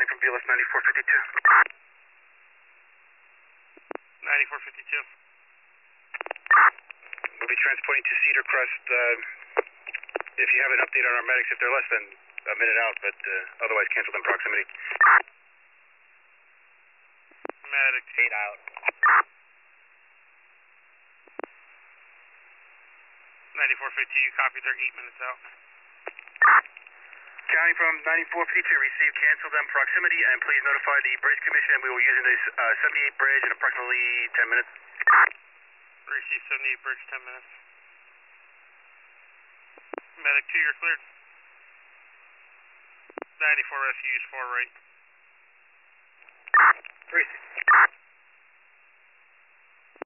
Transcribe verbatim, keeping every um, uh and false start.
responding from B L S ninety-four fifty-two. ninety-four fifty-two. We'll be transporting to Cedar Crest. Uh, if you have an update on our medics, if they're less than a minute out, but uh, otherwise canceled in proximity. Medics eight out. ninety-four fifty-two, you copy, they're eight minutes out. County from ninety-four fifty-two, receive canceled in proximity, and please notify the Bridge Commission. We will be using this uh, seventy-eight bridge in approximately ten minutes. Receive seventy-eight bridge, ten minutes. Medic two, you're cleared. ninety-four refuse, four right. Receive.